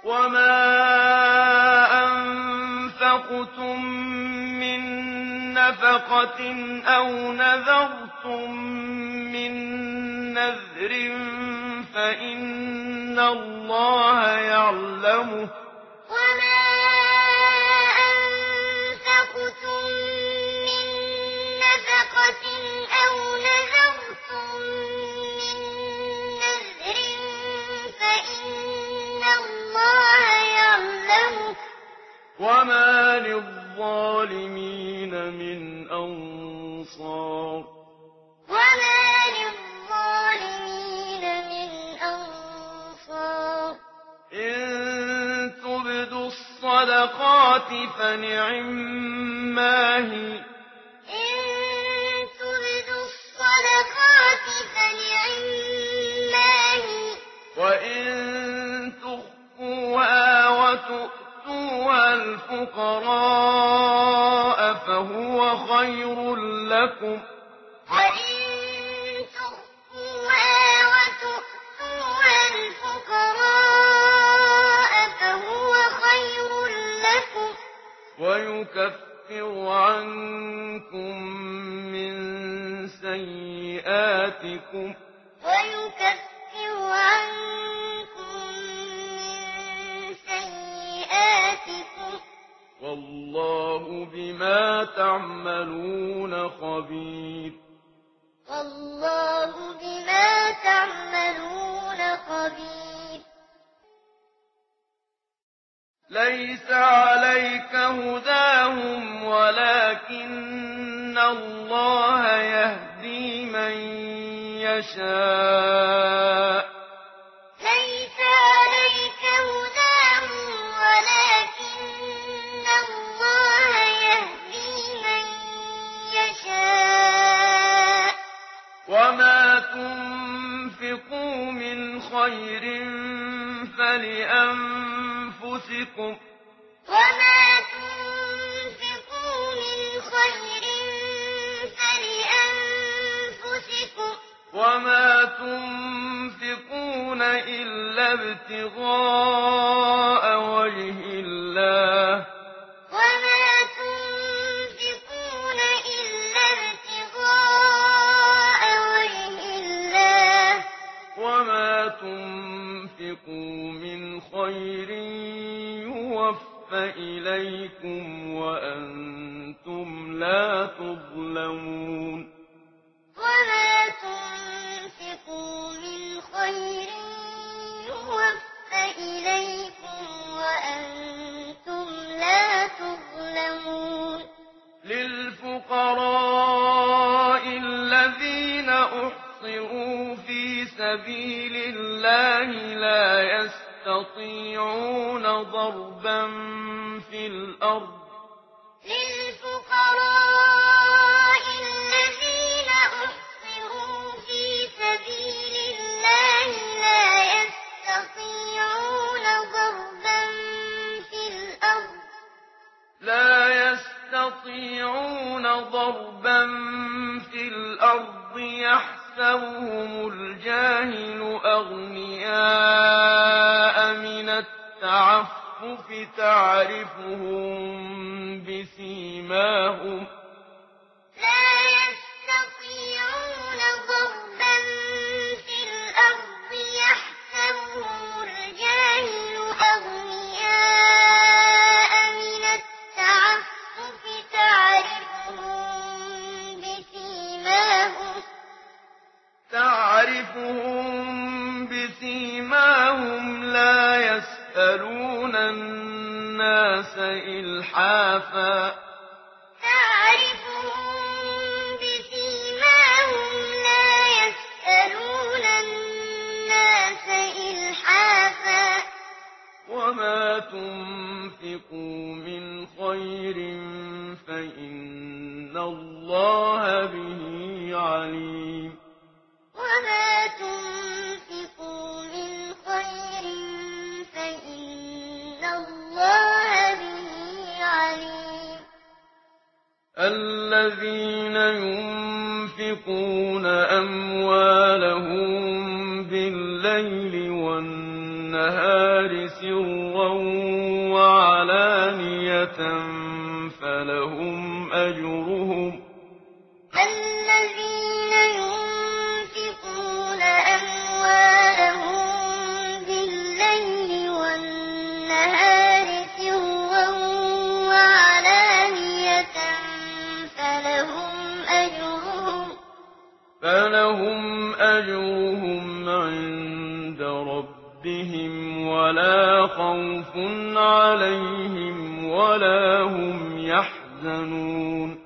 وَمَا أَنفَقْتُم مِّن نَّفَقَةٍ أَوْ نَذَرْتُم مِّن نَّذْرٍ فَإِنَّ اللَّهَ يَعْلَمُهُ ۗ وَمَا أَنفَقْتُم مِّن نَّفَقَةٍ أَوْ نَذَرْتُم مِّن نَّذْرٍ فَإِنَّ اللَّهَ يَعْلَمُهُ ۗ وَمَا لِلظَّالِمِينَ مِنْ أَنصَارٍ وَمَا لِلظَّالِمِينَ مِنْ أَنصَارٍ إِن تُبْدُوا الصَّدَقَاتِ فَنِعِمَّا هِيَ ۖ إِن تُبْدُوا الصَّدَقَاتِ فَنِعِمَّا هِيَ ۖ وَإِن تُخْفُوهَا وَتُؤْتُوهَا الْفُقَرَاءَ فَهُوَ خَيْرٌ لَّكُمْ ۚ وَإِن تُخْفُوهَا وَتُؤْتُوهَا الْفُقَرَاءَ فَهُوَ خَيْرٌ لَّكُمْ ۚ وَيُكَفِّرُ عَنكُم مِّن سَيِّئَاتِكُمْ ۗ وَاللَّهُ بِمَا تَعْمَلُونَ خَبِيرٌ وَاللَّهُ بِمَا تَعْمَلُونَ خَبِيرٌ لَيْسَ عَلَيْكَ هُدَاهُمْ وَلَٰكِنَّ اللَّهَ يَهْدِي مَن يَشَاءُ ۗ لَيْسَ عَلَيْكَ هُدَاهُمْ وَلَٰكِنَّ اللَّهَ يَهْدِي مَن يَشَاءُ ۗ وَمَا تُنفِقُوا مِنْ خَيْرٍ فَلِأَنفُسِكُمْ ۚ وَمَا تُنفِقُوا مِنْ خَيْرٍ فَلِأَنفُسِكُمْ ۚ وَمَا تُنفِقُونَ إِلَّا ابْتِغَاءَ وَجْهِ اللَّهِ ۚ وَمَا تُنفِقُونَ إِلَّا ابْتِغَاءَ وَجْهِ اللَّهِ ۚ وَمَا تُنفِقُوا مِنْ خَيْرٍ يُوَفَّ إِلَيْكُمْ وَأَنتُمْ لَا تُظْلَمُونَ وَمَا تُنفِقُوا مِنْ خَيْرٍ يُوَفَّ إِلَيْكُمْ وَأَنتُمْ لَا تُظْلَمُونَ لِلْفُقَرَاءِ الَّذِينَ أُحْصِرُوا فِي سَبِيلِ اللَّهِ لَا يَسْتَطِيعُونَ ضَرْبًا فِي الْأَرْضِ لِلْفُقَرَاءِ الَّذِينَ أُحْصِرُوا فِي سَبِيلِ اللَّهِ لَا يَسْتَطِيعُونَ ضَرْبًا فِي الْأَرْضِ يَحْسَبُهُمُ الْجَاهِلُ أَغْنِيَاءَ مِنَ التَّعَفُّفِ تَعْرِفُهُم بِسِيمَاهُمْ لَا يَسْأَلُونَ النَّاسَ إِلْحَافًا وَمَا تُنفِقُوا مِنْ خَيْرٍ فَإِنَّ اللَّهَ بِهِ عَلِيمٌ وَمَا تُنفِقُوا مِنْ خَيْرٍ فَإِنَّ اللَّهَ بِهِ عَلِيمٌ الَّذِينَ يُنفِقُونَ أَمْوَالَهُم بِاللَّيْلِ وَالنَّهَارِ سرا وعلانية فلهم أجرهم الذين ينفقون أموالهم بالليل والنهار سرا وعلانية فلهم أجرهم عند ربهم ولا خوف عليهم ولا هم يحزنون